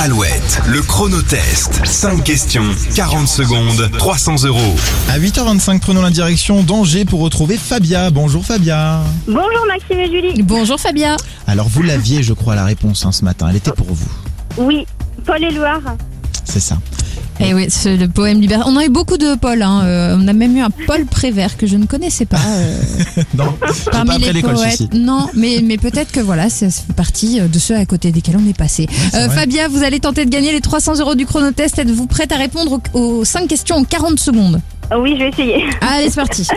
Alouette, le chronotest. 5 questions, 40 secondes, 300 €. À 8h25, prenons la direction d'Angers pour retrouver Fabia. Bonjour Fabia. Bonjour Maxime et Julie. Bonjour Fabia. Alors vous l'aviez, je crois, la réponse ce matin. Elle était pour vous. Oui, Paul Éluard. C'est ça. Eh oui, c'est le poème libéral. On a eu beaucoup de Paul. On a même eu un Paul Prévert que je ne connaissais pas. Non, c'est pas Parmi après les l'école, poètes. ceci. Non, mais peut-être que voilà, ça fait partie de ceux à côté desquels on est passé. c'est vrai. Fabia, vous allez tenter de gagner les 300 € du chronotest. Êtes-vous prête à répondre aux 5 questions en 40 secondes? Oui, je vais essayer. Allez, c'est parti.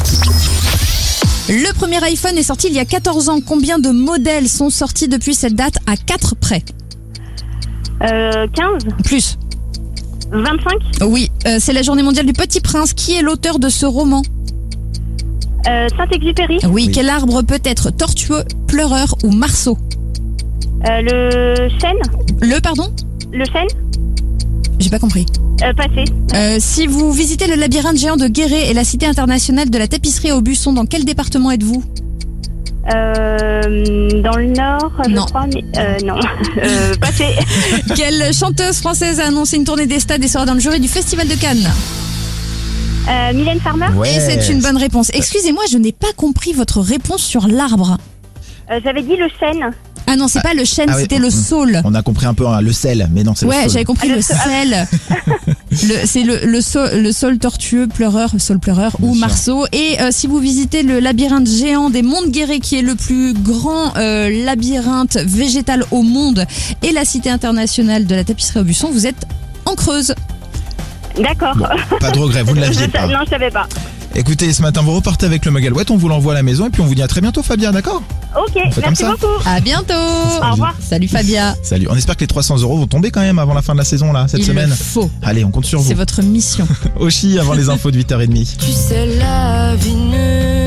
Le premier iPhone est sorti il y a 14 ans. Combien de modèles sont sortis depuis cette date à 4 près? 15, Plus. 25, Oui, c'est la journée mondiale du Petit Prince. Qui est l'auteur de ce roman? Saint-Exupéry, Oui, quel arbre peut être tortueux, pleureur ou marceau? le chêne, le chêne, J'ai pas compris. passé, Si vous visitez le labyrinthe géant de Guéret et la cité internationale de la tapisserie au Busson, dans quel département êtes-vous? dans le nord, Non. je crois, mais non, passé, Quelle chanteuse française a annoncé une tournée des stades et sera dans le jury du Festival de Cannes? Mylène Farmer, Ouais. Et c'est une bonne réponse. Excusez-moi, je n'ai pas compris votre réponse sur l'arbre. j'avais dit le chêne, Ah non, c'est pas le chêne, Ah oui. c'était le saule. On a compris un peu le sel, mais non, c'est le Ouais, saule. j'avais compris le sel. C'est le saule tortueux, pleureur, saule pleureur Bien ou sûr. marceau. Et si vous visitez le labyrinthe géant des Monts de Guéret, qui est le plus grand labyrinthe végétal au monde, et la cité internationale de la tapisserie au Busson, vous êtes en Creuse. d'accord. Bon, pas de regret, vous ne l'aviez pas. Non, je savais pas. Écoutez, ce matin, vous repartez avec le mug Alouette, on vous l'envoie à la maison et puis on vous dit à très bientôt Fabia, d'accord? Ok, fait comme merci ça. beaucoup. À bientôt. Au revoir. Salut Fabia. Salut, on espère que les 300 € vont tomber quand même avant la fin de la saison là, cette Il semaine. le faut. Allez, on compte sur vous. C'est votre mission. Oshi avant les infos de 8h30. Tu sais, la vie ne